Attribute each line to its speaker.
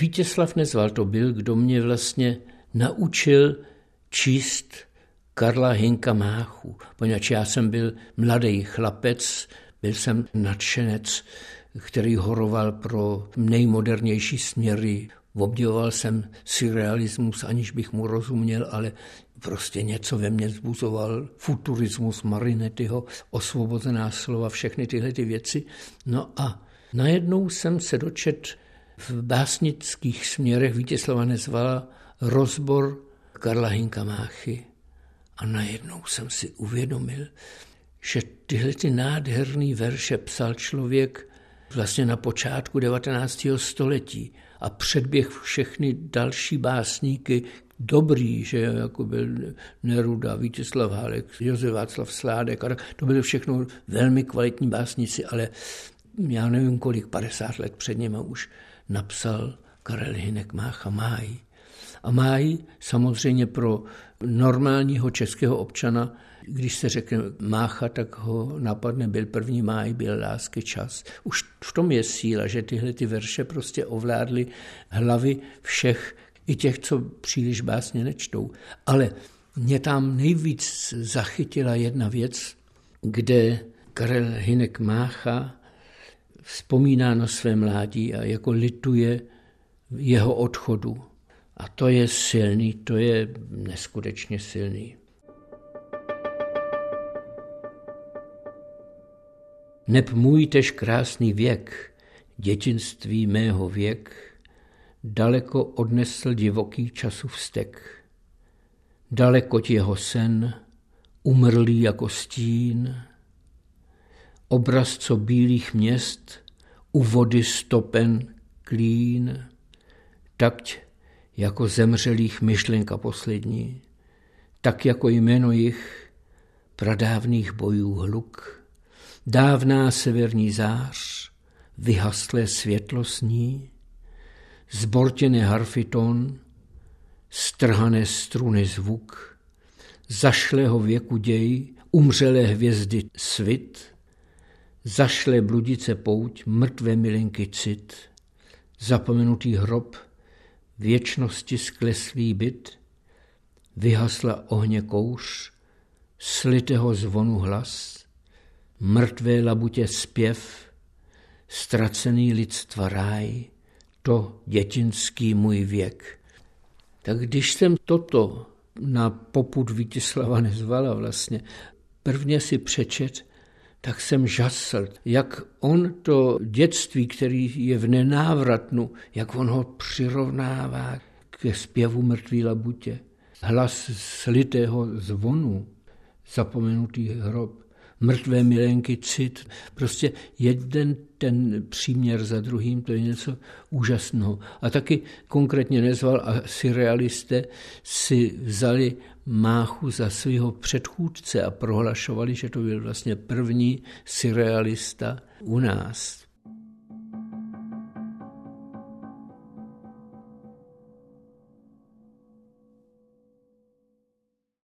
Speaker 1: Vítězslav Nezval to byl, kdo mě vlastně naučil číst Karla Hynka Máchu, poněvadž já jsem byl mladý chlapec, byl jsem nadšenec, který horoval pro nejmodernější směry. Obdivoval jsem surrealismus, aniž bych mu rozuměl, ale prostě něco ve mně vzbuzoval futurismus Marinettiho, Osvobozená slova, všechny tyhle ty věci. No a najednou jsem se dočetl v básnických směrech Vítězslava Nezvala rozbor Karla Hynka Máchy. A najednou jsem si uvědomil, že tyhle ty nádherný verše psal člověk vlastně na počátku 19. století a předběh všechny další básníky dobrý, že jako byl Neruda, Vítězslav Hálek, Josef Václav Sládek, a to byly všechno velmi kvalitní básníci, ale já nevím kolik, 50 let před nimi už napsal Karel Hynek Mácha Máj. A Máj samozřejmě pro normálního českého občana, když se řekne Mácha, tak ho napadne, byl 1. máj, byl lásky čas. Už v tom je síla, že tyhle ty verše prostě ovládly hlavy všech, i těch, co příliš básně nečtou. Ale mě tam nejvíc zachytila jedna věc, kde Karel Hynek Mácha vzpomíná na své mládí a jako lituje jeho odchodu. A to je silný, to je neskutečně silný. Neb můj tež krásný věk, dětinství mého věk, daleko odnesl divoký času vztek. Daleko jeho sen, umrlý jako stín, obraz co bílých měst, u vody stopen klín, takt jako zemřelých myšlenka poslední, tak jako jméno jich pradávných bojů hluk, dávná severní zář, vyhaslé světlo sní, zbortěné harfiton, strhané struny zvuk, zašlého věku děj, umřelé hvězdy svit, zašlé bludice pouť, mrtvé milenky cit, zapomenutý hrob, věčnosti skleslý byt, vyhasla ohně kouř, slitého zvonu hlas, mrtvé labutě zpěv, ztracený lidstva ráj, to dětinský můj věk. Tak když jsem toto na popud Vítězslava Nezvala vlastně prvně si přečet, tak jsem žasl, jak on to dětství, který je v nenávratnu, jak on ho přirovnává ke zpěvu mrtvý labutě. Hlas slitého zvonu, zapomenutý hrob, mrtvé milenky cit. Prostě jeden ten příměr za druhým, to je něco úžasného. A taky konkrétně Nezval a surrealisté si vzali Máchu za svého předchůdce a prohlašovali, že to byl vlastně první surrealista u nás.